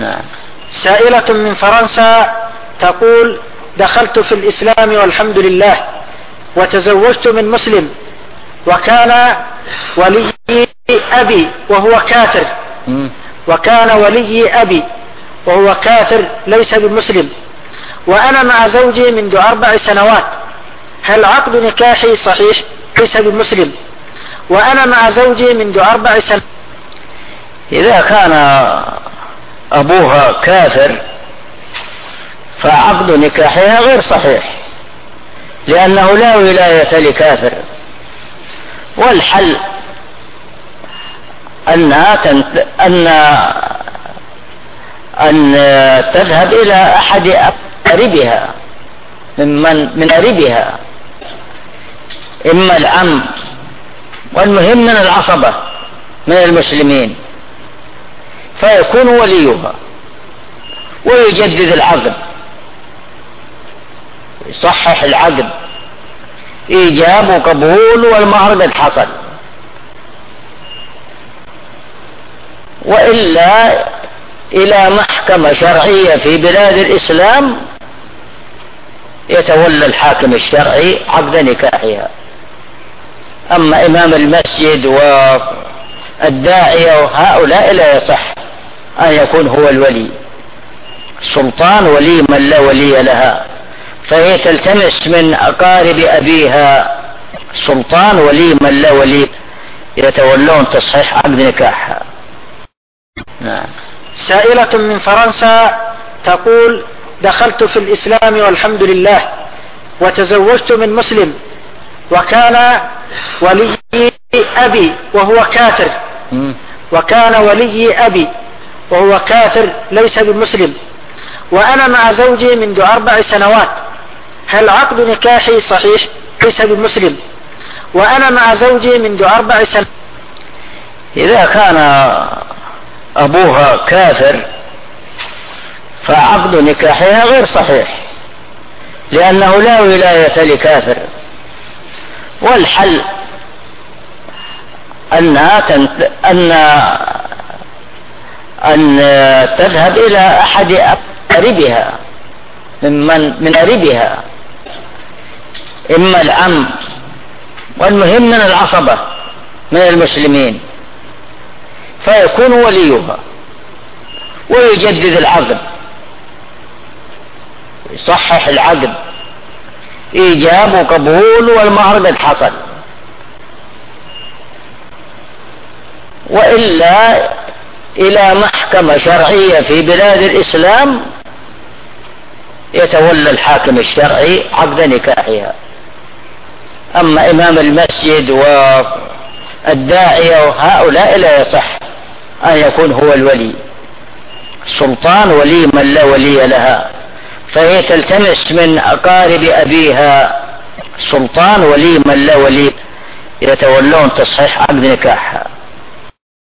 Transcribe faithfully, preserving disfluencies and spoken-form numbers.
نعم. سائلة من فرنسا تقول: دخلت في الإسلام والحمد لله، وتزوجت من مسلم، وكان ولي أبي وهو كافر وكان ولي أبي وهو كافر ليس بمسلم، وأنا مع زوجي منذ أربع سنوات، هل عقد نكاحي صحيح؟ ليس بمسلم، وأنا مع زوجي منذ أربع سنوات. إذا كان أبوها كافر فعقد نكاحها غير صحيح، لأنه لا ولاية لكافر، والحل أنها تنت... أن أن تذهب إلى أحد أقاربها ممن من قريبها، إما العم، والمهم من العصبة من المسلمين، فيكون وليها ويجدد العقد، يصحح العقد، إيجاب وقبول والمهر قد حصل. وإلا إلى محكمة شرعية في بلاد الإسلام يتولى الحاكم الشرعي عقد نكاحها. أما إمام المسجد والداعية وهؤلاء لا يصح أن يكون هو الولي. السلطان ولي من لا ولي لها، فهي تلتمس من أقارب أبيها. السلطان ولي من لا ولي، يتولون تصحيح عقد نكاحها. نعم. سائلة من فرنسا تقول: دخلت في الإسلام والحمد لله، وتزوجت من مسلم، وكان ولي أبي وهو كافر وكان ولي أبي وهو كافر ليس بمسلم، وأنا مع زوجي منذ أربع سنوات، هل عقد نكاحي صحيح؟ ليس بمسلم، وأنا مع زوجي منذ أربع سنوات. إذا كان أبوها كافر فعقد نكاحها غير صحيح، لأنه لا ولاية لكافر، والحل أنها تنت... أن أن تذهب إلى أحد أقاربها ممن من قريبها، إما العم، والمهم من العصبة من المسلمين، فيكون وليها ويجدد العقد، يصحح العقد، إيجاب وقبول والمهر قد حصل. وإلا إلى محكمة شرعية في بلاد الإسلام يتولى الحاكم الشرعي عقد نكاحها. أما إمام المسجد والداعية وهؤلاء لا يصح أن يكون هو الولي. السلطان ولي من لا ولي لها، فهي تلتمس من أقارب أبيها. السلطان ولي من لا ولي، يتولون تصحيح عقد نكاحها.